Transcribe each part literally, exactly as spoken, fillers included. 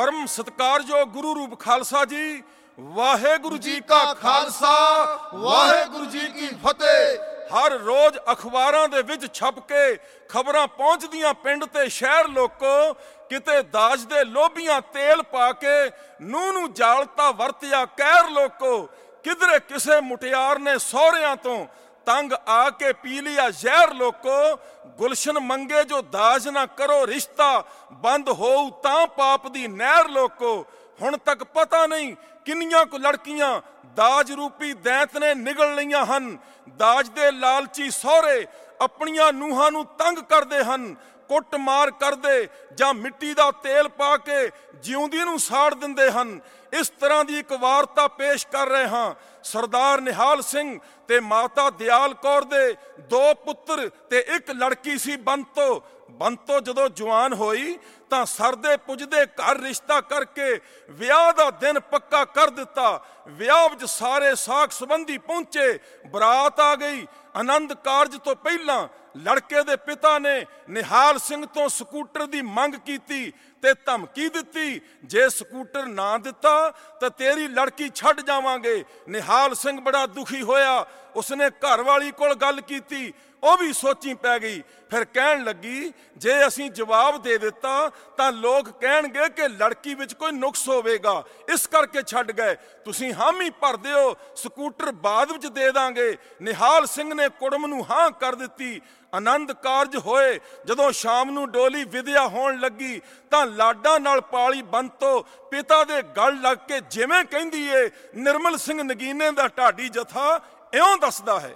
परम सत्कारयोग गुरु रूप खालसा जी, वाहेगुरु जी का खालसा वाहेगुरु जी की फतेह। हर रोज अखबारां दे विच छप के खबरां पहुंचदियां पिंड ते शहर लोको, किते दाज दे लोभियां तेल पा के नूह नूं जालता वरतिया कहर लोको, किधरे किसे मुटियार ने सौहरियां तो तंग आके पी लिया जहर लोको। गुलशन मंगे जो दाज ना करो रिश्ता, बंद हो तां पाप दी नहर लोको। हुण तक पता नहीं किन्नियां को लड़कियां दाज रूपी दैंत ने निगल लईयां हन। दाज दे लालची सौहरे अपनियां ਨੂਹਾਂ ਨੂੰ तंग करदे हन, कुट मार करदे जां मिट्टी दा तेल पा के जिउंदी ਨੂੰ ਸਾੜ ਦਿੰਦੇ ਹਨ। इस तरह की एक वार्ता पेश कर रहे हाँ। सरदार निहाल सिंह ते माता दयाल कौर दे दो पुत्र ते एक लड़की सी बंतो। बंतो जदों जवान होई तां सरदे पुजदे घर रिश्ता करके विआह दा दिन पक्का कर दिता। विआह विच सारे साक संबंधी पहुंचे, बरात आ गई। आनंद कारज तो पहला लड़के दे पिता ने निहाल सिंह तो स्कूटर दी मंग कीती ते धमकी दिती, जे स्कूटर ना दिता तो तेरी लड़की छड़ जावांगे। निहाल सिंह बड़ा दुखी होया, उसने घर वाली कोल गल कीती, ਉਹ भी सोची पै गई। फिर कहन लगी, जे असीं जवाब दे दिता तो लोग कहणगे कि लड़की विच कोई नुक्स होवेगा, इस करके छड्ड गए। तुसीं हामी भर दिओ, स्कूटर बाद विच दे दांगे। निहाल सिंह ने कुड़म नूं हां कर दिती। आनंद कारज होए। जदों शाम नूं डोली विद्या होण लगी तां लाडां नाल पाली बंतो पिता दे गल लग के जिवें कहंदी ए, निर्मल सिंह नगीने दा ढाडी जथा इउं दसदा है।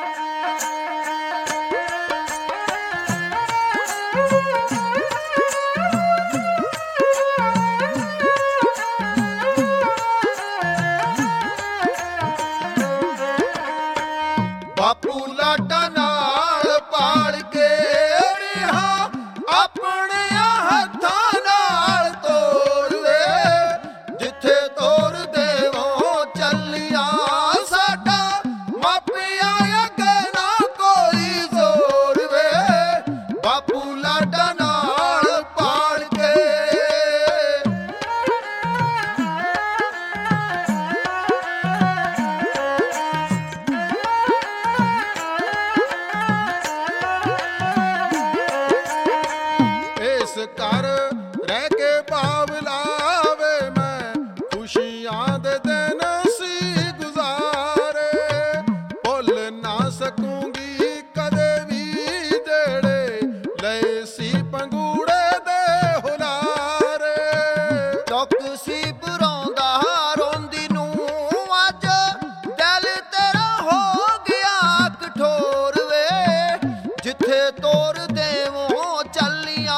बापू लाडा नाल पाल के रिहा, अपने हत्थां नाल तोड़ वे, जिथे तोड़ देवो चलिया साडा, मापिया अगे ना कोई जोर वे। बापू लाडा नाल पाल के कर रह के बावलावे, मैं खुशियां दे दिन सी गुजारे, भुल ना सकूंगी कदे भी जेड़े लए सी पंगूड़े दे हुलारे। दुख सी भरौंदा रोंदी नूं अज, दिल तेरा हो गया कठोर वे, जिथे तोर देवो चलिया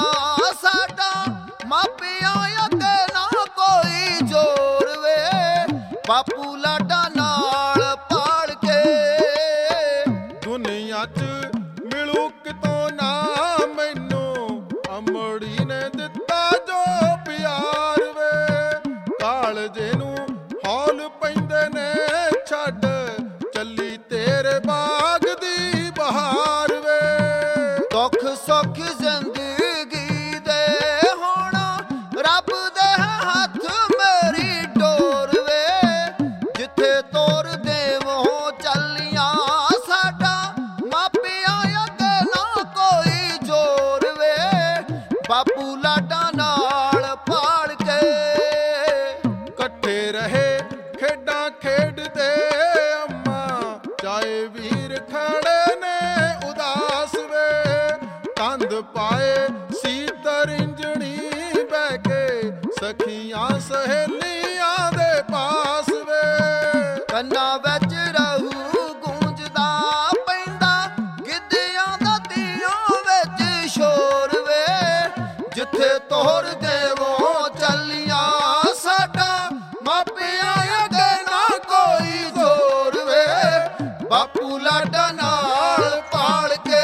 मापिया अगे ना कोई जोर वे। बापू लाडा नाल पाल के दुनिया च मिलू कितों ना मैनू, अमड़ी ने दिता जो प्यार वे। कालजे नू हौल पैंदे ने छड्ड चली तेरे बाग दी बहार वे। दुख सुख जिंदगी दे रब दे हाथ मेरी डोर वे, जिथे तोर देवो चलिया साडा, मापिया अगे ना कोई जोर वे। बापू लाडा नाल पाल के कट्ठे रहे खेडां खेडदे अम्मा, चाहे वीर खड़े ने उदास वे। कंध पाए सीतर इंजणी बैके, सखियां सहेलियां दे पास वे। कन्ना विच रहू गूंजदा पैंदा, गिद्धियां दा तीयां विच शोर वे, जिथे तोर देवो चलिया साडा, मापिया अगे ना कोई जोर वे। बापू लाडा नाल पाल के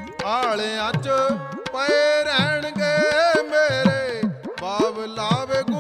आलियां च पए रहणगे मेरे, बावलावे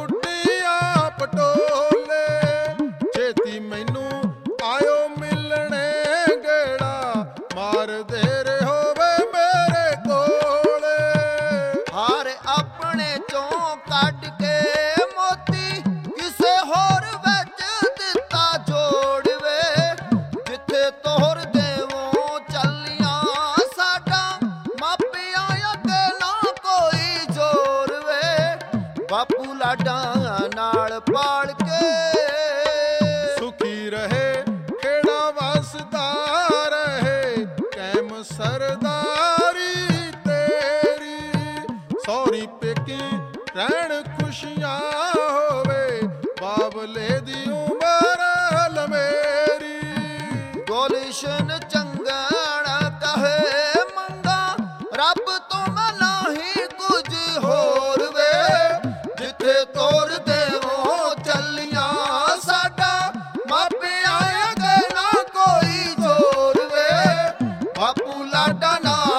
ਲਾਡਾ ਨਾਲ